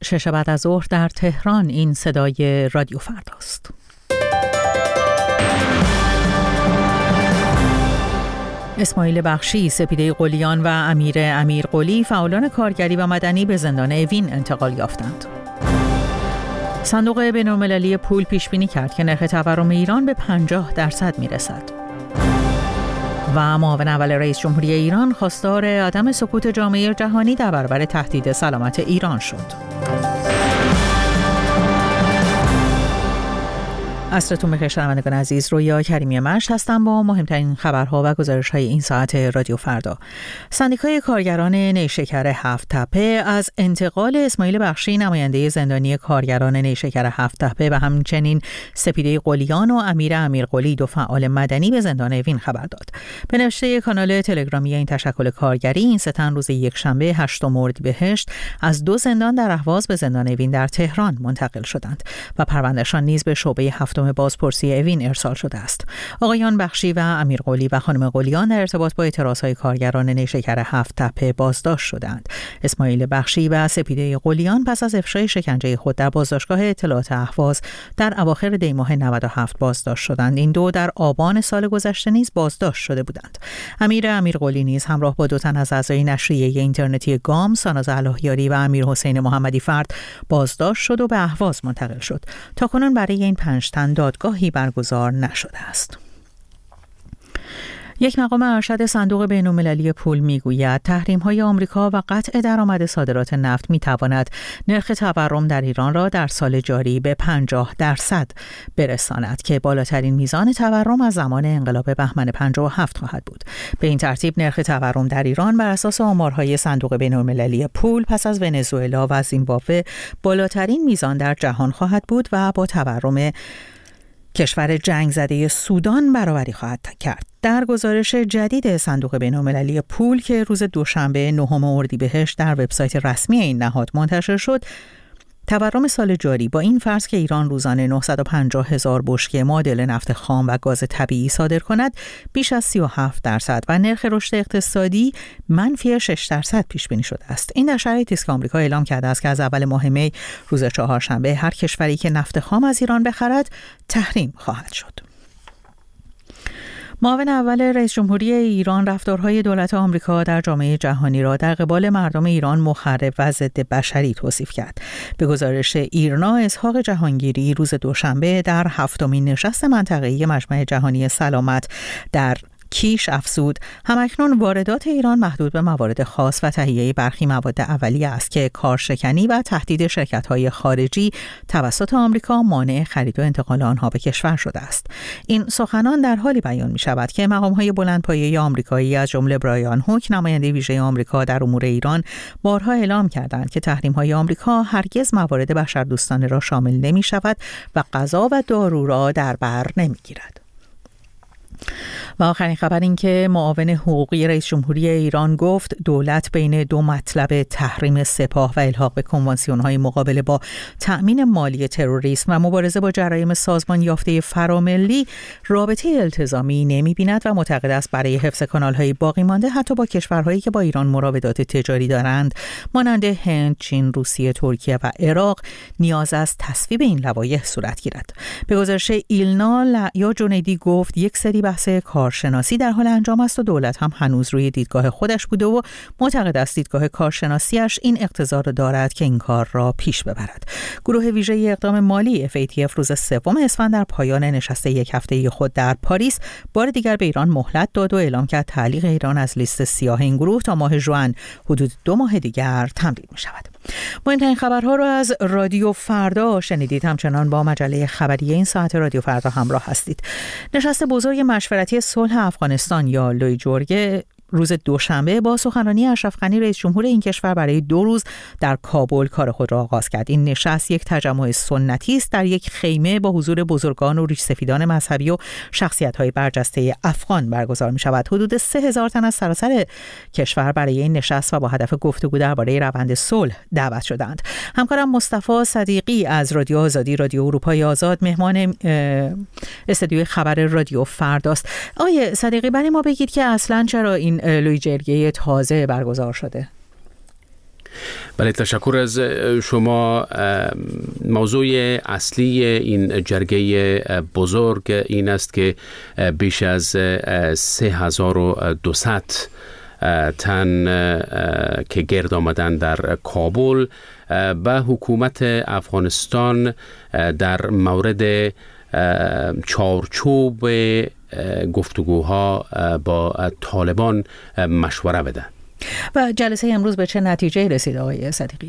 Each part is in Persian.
6 بعد از ظهر در تهران. این صدای رادیو فرداست. اسماعیل بخشی، سپیده قلیان و امیر قلی فعالان کارگری و مدنی به زندان اوین انتقال یافتند. صندوق بین‌المللی پول پیش بینی کرد که نرخ تورم ایران به 50% میرسد. و معاون اول رئیس جمهوری ایران خواستار عدم سکوت جامعه جهانی در برابر تهدید سلامت ایران شد. عصرتون بخیر شنوندگان عزیز، رویا کریمی مشت هستم با مهمترین خبرها و گزارش‌های این ساعت رادیو فردا. سندیکای کارگران نیشکر هفت تپه از انتقال اسماعیل بخشی، نماینده زندانی کارگران نیشکر هفت تپه و همچنین سپیده قلیان و امیر قلی، دو فعال مدنی، به زندان اوین خبر داد. به نوشته کانال تلگرامی این تشکل کارگری، این سه تن روز یکشنبه 8 اردیبهشت از دو زندان در اهواز به زندان اوین در تهران منتقل شدند و پروندهشان نیز به شعبه هفتم بازپرسی اوین ارسال شده است. آقایان بخشی و امیر قلی و خانم قلیان در ارتباط با اعتراضهای کارگران نیشکر هفت تپه بازداشت شدند. اسماعیل بخشی و سپیده قلیان پس از افشای شکنجه خود در بازداشتگاه اطلاعات اهواز در اواخر دی ماه 97 بازداشت شدند. این دو در آبان سال گذشته نیز بازداشت شده بودند. امیر قلی نیز همراه با دو تن از اعضای نشریه اینترنتی گام، ساناز الهیاری و امیر حسین محمدی فرد بازداشت شد و به اهواز منتقل شد. تاکنون برای این 5 تن دادگاهی برگزار نشده است. یک مقام ارشد صندوق بین‌المللی پول میگوید تحریم‌های آمریکا و قطع درآمد صادرات نفت میتواند نرخ تورم در ایران را در سال جاری به 50% برساند که بالاترین میزان تورم از زمان انقلاب بهمن 57 خواهد بود. به این ترتیب نرخ تورم در ایران بر اساس آمارهای صندوق بین‌المللی پول پس از ونزوئلا و زیمبابوه بالاترین میزان در جهان خواهد بود و با تورم کشور جنگ زده سودان برابری خواهد کرد. در گزارش جدید صندوق بین‌المللی پول که روز دوشنبه 9 اردیبهشت در وبسایت رسمی این نهاد منتشر شد، تورم سال جاری با این فرض که ایران روزانه 950,000 بشکه معادل نفت خام و گاز طبیعی صادر کند بیش از 37% و نرخ رشد اقتصادی منفی 6% پیش بینی شده است. این در شرایطی است که آمریکا اعلام کرده است که از اول ماه می روز چهارشنبه هر کشوری که نفت خام از ایران بخرد تحریم خواهد شد. معاون اول رئیس جمهوری ایران رفتارهای دولت آمریکا در جامعه جهانی را در قبال مردم ایران مخرب و ضد بشری توصیف کرد. به گزارش ایرنا، اسحاق جهانگیری روز دوشنبه در 7مین نشست منطقه‌ای مجمع جهانی سلامت در کیش افزود همکنون واردات ایران محدود به موارد خاص و تهیه برخی مواد اولیه است که کارشکنی و تهدید شرکت‌های خارجی توسط آمریکا مانع خرید و انتقال آنها به کشور شده است. این سخنان در حالی بیان می‌شود که مقام‌های بلندپایه آمریکایی از جمله برایان هوک، نماینده ویژه آمریکا در امور ایران، بارها اعلام کردند که تحریم‌های آمریکا هرگز موارد بشردوستانه را شامل نمی‌شود و غذا و دارو را در بر نمی‌گیرد. و آخرین خبر این که معاون حقوقی رئیس جمهوری ایران گفت دولت بین دو مطلب تحریم سپاه و الحاق به کنوانسیون‌های مقابله با تأمین مالی تروریسم و مبارزه با جرایم سازمان یافته فراملی رابطه التزامی نمی‌بیند و معتقد است برای حفظ کانال‌های باقی مانده حتی با کشورهایی که با ایران مراودات تجاری دارند مانند هند، چین، روسیه، ترکیه و عراق نیاز است تصویب این لوایح صورت گیرد. به گزارش ایلنا یا جنیدی گفت یک سری بحث کارشناسی در حال انجام است و دولت هم هنوز روی دیدگاه خودش بوده و معتقد است دیدگاه کارشناسیش این اقتضا را دارد که این کار را پیش ببرد. گروه ویژه اقدام مالی FATF روز 3 اسفند در پایان نشست یک هفته‌ای خود در پاریس بار دیگر به ایران مهلت داد و اعلام کرد تعلیق ایران از لیست سیاه این گروه تا ماه ژوئن حدود 2 ماه دیگر تمدید می‌شود. مهمترین خبرها را از رادیو فردا شنیدید. همچنان با مجله خبری این ساعت رادیو فردا همراه هستید. نشست بزرگ مشورتی صلح افغانستان یا لویجرگ روز دوشنبه با سخنرانی اشرف غنی رئیس جمهور این کشور برای 2 روز در کابل کار خود را آغاز کرد. این نشست یک تجمع سنتی است در یک خیمه با حضور بزرگان و ریشسفیدان مذهبی و شخصیت‌های برجسته افغان برگزار می‌شود. حدود 3000 تن از سراسر کشور برای این نشست و با هدف گفتگو درباره روند صلح دعوت شدند. همکارم مصطفی صدیقی از رادیو آزادی، رادیو اروپای آزاد، مهمان استودیوی خبر رادیو فرداست. آقای صدیقی، برای ما بگید که اصلاً چرا این لویجرگه تازه برگزار شده؟ بله، تشکر از شما. موضوع اصلی این جرگه بزرگ این است که بیش از 3200 تن که گرد آمدن در کابل و حکومت افغانستان در مورد چارچوب گفتگوها با طالبان مشوره بده. و جلسه امروز به چه نتیجه رسید آقای صدیقی؟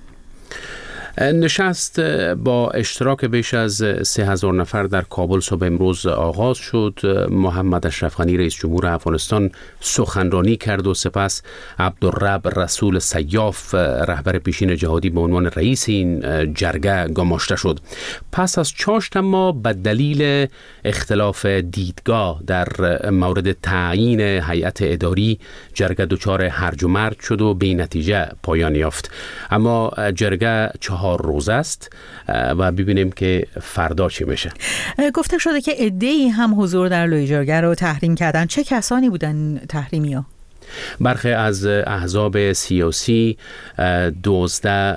نشست با اشتراک بیش از 3000 نفر در کابل صبح امروز آغاز شد. محمد اشرف غنی رئیس جمهور افغانستان سخنرانی کرد و سپس عبدالرب رسول سیاف رهبر پیشین جهادی به عنوان رئیس این جرگه گماشته شد. پس از چاشت اما به دلیل اختلاف دیدگاه در مورد تعیین هیئت اداری جرگه دچار هرج و مرج شد و بی نتیجه پایان یافت. اما جرگه 4 روز است و ببینیم که فردا چی میشه. گفته شده که عده‌ای هم حضور در لوی جرگه رو تحریم کردن. چه کسانی بودن تحریمی‌ها؟ برخی از احزاب سیاسی، 12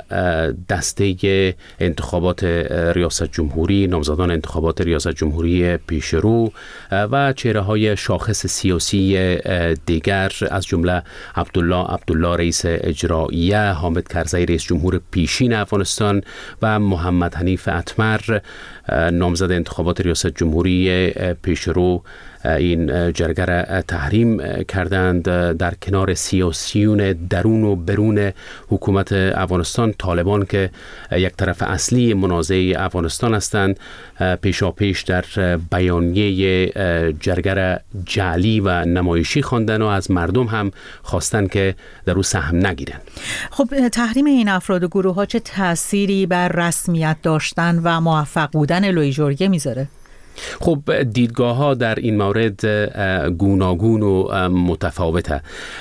دسته انتخابات ریاست جمهوری، نامزدان انتخابات ریاست جمهوری پیشرو و چهره‌های شاخص سیاسی دیگر از جمله عبدالله رئیس اجراییه، حامد کرزی رئیس جمهور پیشین افغانستان و محمد حنیف اتمر نامزد انتخابات ریاست جمهوری پیشرو این جرگه را تحریم کردند. در کنار سیاسیون درون و برون حکومت افغانستان، طالبان که یک طرف اصلی منازعه افغانستان هستند، پیشاپیش در بیانیه جرگه را جعلی و نمایشی خواندن و از مردم هم خواستن که در او سهم نگیرن. خب تحریم این افراد و گروه ها چه تأثیری بر رسمیت داشتن و موفق بودن لوی جرگه میذاره؟ خب دیدگاه ها در این مورد گوناگون و متفاوته.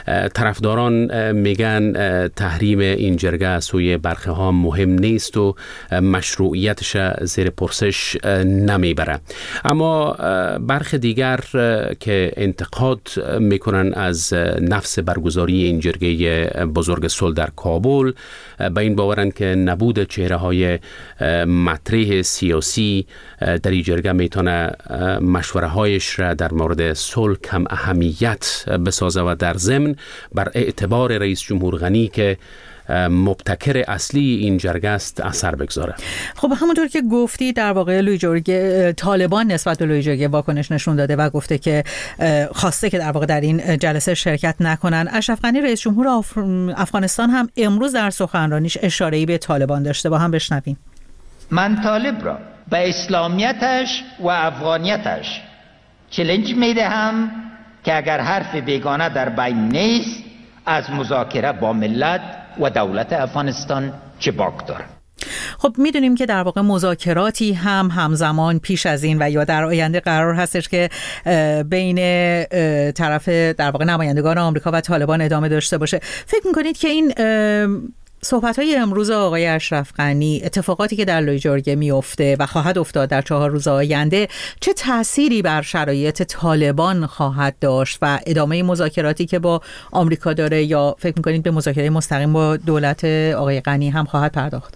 طرفداران میگن تحریم این جرگه از سوی برخی ها مهم نیست و مشروعیتش زیر پرسش نمیبره. اما برخی دیگر که انتقاد میکنن از نفس برگزاری این جرگه بزرگ صلح در کابل، به این باورن که نبود چهره های مطرح سیاسی در این جرگه میتونه مشوره هایش را در مورد صلح کم اهمیت بسازه و در ضمن بر اعتبار رئیس جمهور غنی که مبتکر اصلی این جرگه است اثر بگذاره. خب همونطور که گفتی در واقع لوی جرگه، طالبان نسبت به لوی جرگه واکنش نشون داده و گفته که خواسته که در واقع در این جلسه شرکت نکنن. اشرف غنی رئیس جمهور افغانستان هم امروز در سخنرانیش اشاره‌ای به طالبان داشته، با هم بشنویم. من طالب را به اسلامیتش و افغانیتش چالش میدهم که اگر حرف بیگانه در بین نیست، از مذاکره با ملت و دولت افغانستان چه باک داره. خب میدونیم که در واقع مذاکراتی هم همزمان پیش از این و یا در آینده قرار هستش که بین طرف در واقع نمایندگان آمریکا و طالبان ادامه داشته باشه. فکر میکنید که این صحبت‌های امروز آقای اشرف غنی، اتفاقاتی که در لوی جرگه میفته و خواهد افتاد در 4 روز آینده، چه تأثیری بر شرایط طالبان خواهد داشت و ادامه مذاکراتی که با آمریکا داره، یا فکر می‌کنید به مذاکره مستقیم با دولت آقای غنی هم خواهد پرداخت؟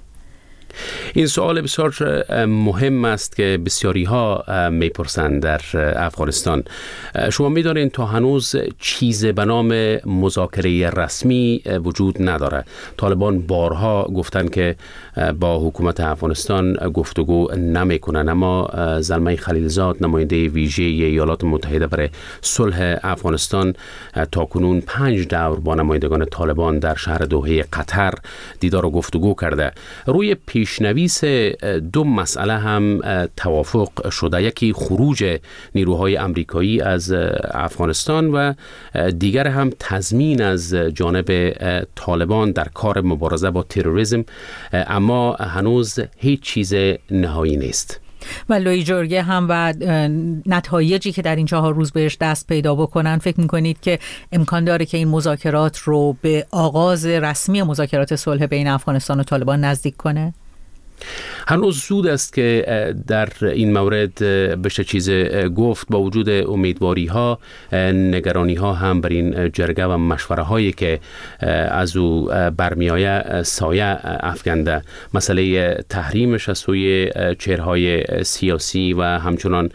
این سوال بسیار مهم است که بسیاری ها میپرسند در افغانستان. شما میدانید تا هنوز چیزی به نام مذاکره رسمی وجود نداره. طالبان بارها گفتن که با حکومت افغانستان گفتگو نمیکنن، اما زلمه خلیلزاد نماینده ویژه ایالات متحده برای صلح افغانستان تاکنون 5 دور با نمایندگان طالبان در شهر دوحه قطر دیدار و گفتگو کرده. روی پیشنویس 2 مسئله هم توافق شده. یکی خروج نیروهای امریکایی از افغانستان و دیگر هم تضمین از جانب طالبان در کار مبارزه با تروریسم، اما هنوز هیچ چیز نهایی نیست. و لوی جرگه هم و نتایجی که در این 4 روز بهش دست پیدا بکنن، فکر میکنید که امکان داره که این مذاکرات رو به آغاز رسمی مذاکرات صلح بین افغانستان و طالبان نزدیک کنه؟ هنوز زود است که در این مورد بشه چیز گفت، با وجود امیدواری ها، نگرانی ها هم بر این جرگه و مشوره هایی که از او برمیآید سایه افکنده. مسئله تحریمش از سوی چهرهای سیاسی و همچنان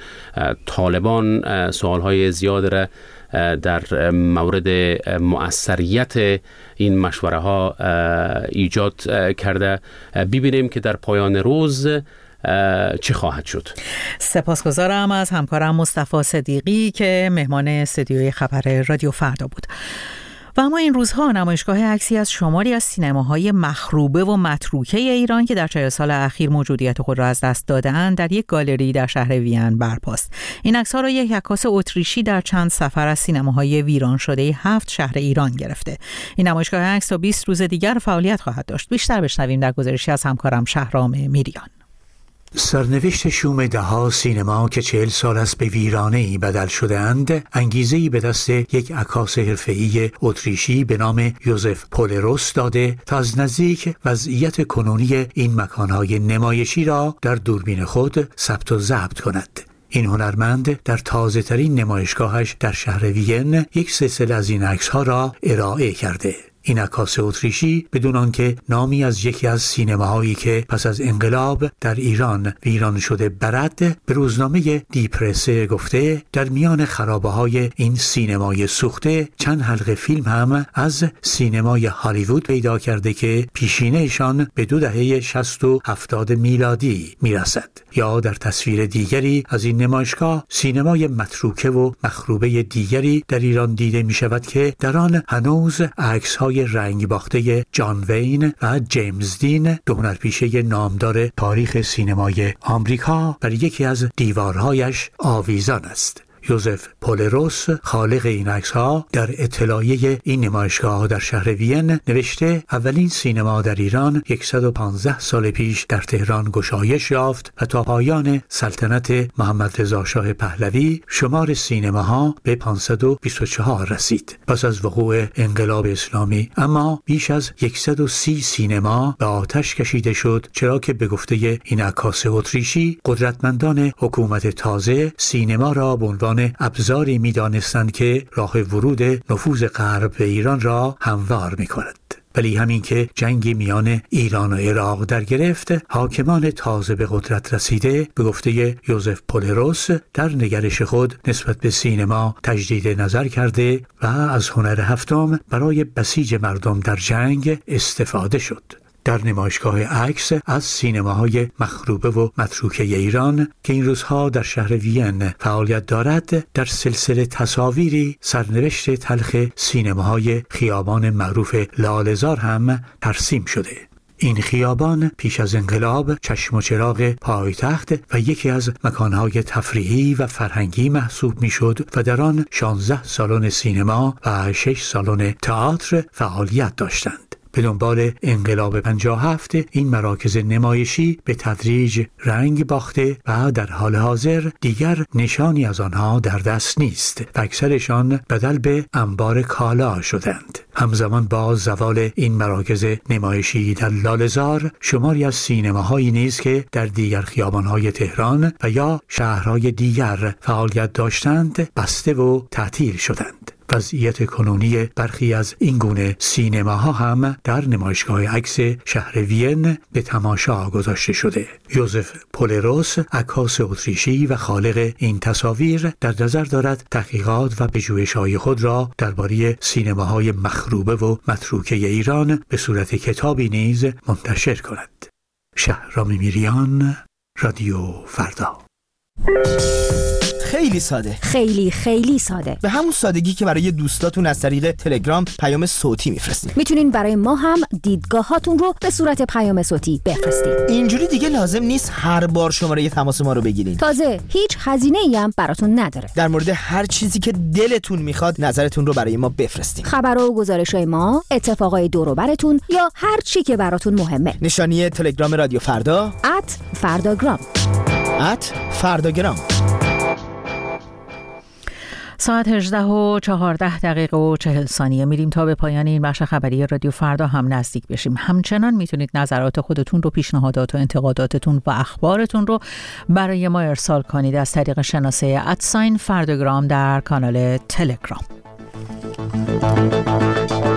طالبان سوال های زیاد را در مورد مؤثریت این مشوره ها ایجاد کرده. ببینیم که در پایان روز چه خواهد شد. سپاسگزارم از همکارم مصطفی صدیقی که مهمان استودیوی خبر رادیو فردا بود. و اما این روزها نمایشگاه عکسی از شماری از سینماهای مخروبه و متروکه ایران که در 40 سال اخیر موجودیت خود را از دست داده‌اند در یک گالری در شهر وین برپاست. این عکس‌ها را یک عکاس اتریشی در چند سفر از سینماهای ویران شده 7 شهر ایران گرفته. این نمایشگاه عکس تا 20 روز دیگر فعالیت خواهد داشت. بیشتر بشنویم در گزارشی از همکارم شهرام میریان. سرنوشت شوم ده‌ها سینما که 40 سال است به ویرانه‌ای بدل شده‌اند، انگیزه‌ای به دست یک عکاس حرفه‌ای اتریشی به نام یوزف پولروس داده تا از نزدیک وضعیت کنونی این مکان‌های نمایشی را در دوربین خود ثبت و ضبط کند. این هنرمند در تازه‌ترین نمایشگاهش در شهر وین یک سلسله از این عکس‌ها را ارائه کرده. این عکاس اتریشی بدون آنکه نامی از یکی از سینماهایی که پس از انقلاب در ایران ویران شده برد، به روزنامه دیپرسه گفته در میان خرابه‌های این سینمای سوخته چند حلقه فیلم هم از سینمای هالیوود پیدا کرده که پیشینه‌شان به 2 دهه 60 و 70 میلادی میرسد. یا در تصویر دیگری از این نمایشگاه سینمای متروکه و مخروبه دیگری در ایران دیده می شود که در آن هنوز عکس‌های رنگ باخته جان وین و جیمز دین، دو هنرپیشه نامدار تاریخ سینمای آمریکا، بر یکی از دیوارهایش آویزان است. یوزف پولروس، خالق این عکس‌ها، در اطلاعیه این نمایشگاه در شهر وین نوشته اولین سینما در ایران 115 سال پیش در تهران گشایش یافت و تا پایان سلطنت محمد رضا شاه پهلوی شمار سینماها به 524 رسید. پس از وقوع انقلاب اسلامی اما بیش از 130 سینما به آتش کشیده شد، چرا که به گفته این عکاس اتریشی قدرتمندان حکومت تازه سینما را به عنوان ابزاری می‌دانستند که راه ورود نفوذ غرب به ایران را هموار می‌کند. ولی همین که جنگی میان ایران و عراق در گرفت، حاکمان تازه به قدرت رسیده به گفته یوزف پولروس در نگرش خود نسبت به سینما تجدید نظر کرده و از هنر هفتم برای بسیج مردم در جنگ استفاده شد. در نمایشگاه عکس از سینماهای مخروبه و متروکه ایران که این روزها در شهر وین فعالیت دارد، در سلسله تصاویری سرنوشت تلخ سینماهای خیابان معروف لاله‌زار هم ترسیم شده. این خیابان پیش از انقلاب چشم و چراغ پایتخت و یکی از مکانهای تفریحی و فرهنگی محسوب میشد و در آن 16 سالن سینما و 6 سالن تئاتر فعالیت داشتند. به دنبال انقلاب 57 این مراکز نمایشی به تدریج رنگ باخته و در حال حاضر دیگر نشانی از آنها در دست نیست و اکثرشان بدل به انبار کالا شدند. همزمان با زوال این مراکز نمایشی در لاله‌زار، شماری از سینماهایی نیز که در دیگر خیابان‌های تهران و یا شهرهای دیگر فعالیت داشتند بسته و تعطیل شدند. وضعیت کنونی برخی از این گونه سینماها هم در نمایشگاه عکس شهر وین به تماشا گذاشته شده. یوزف پولروس، عکاس اتریشی و خالق این تصاویر، در نظر دارد تحقیقات و پژوهش‌های خود را درباره سینماهای مخروبه و متروکه ایران به صورت کتابی نیز منتشر کند. شهرام میریان، رادیو فردا. خیلی ساده، خیلی ساده، به همون سادگی که برای دوستاتون از طریق تلگرام پیام صوتی میفرستین. میتونین برای ما هم دیدگاهاتون رو به صورت پیام صوتی بفرستین. اینجوری دیگه لازم نیست هر بار شماره تماس ما رو بگیرین. تازه هیچ هزینه‌ای هم براتون نداره. در مورد هر چیزی که دلتون میخواد نظرتون رو برای ما بفرستین. خبرها و گزارش‌های ما، اتفاقای دور و براتون یا هر چی که براتون مهمه. نشانی تلگرام رادیو فردا @فرداگرام. @فرداگرام. ساعت 18:14 میریم تا به پایان این بخش خبری رادیو فردا هم نزدیک بشیم. همچنان میتونید نظرات خودتون رو، پیشنهادات و انتقاداتتون و اخبارتون رو برای ما ارسال کنید از طریق شناسه @فرداگرام در کانال تلگرام.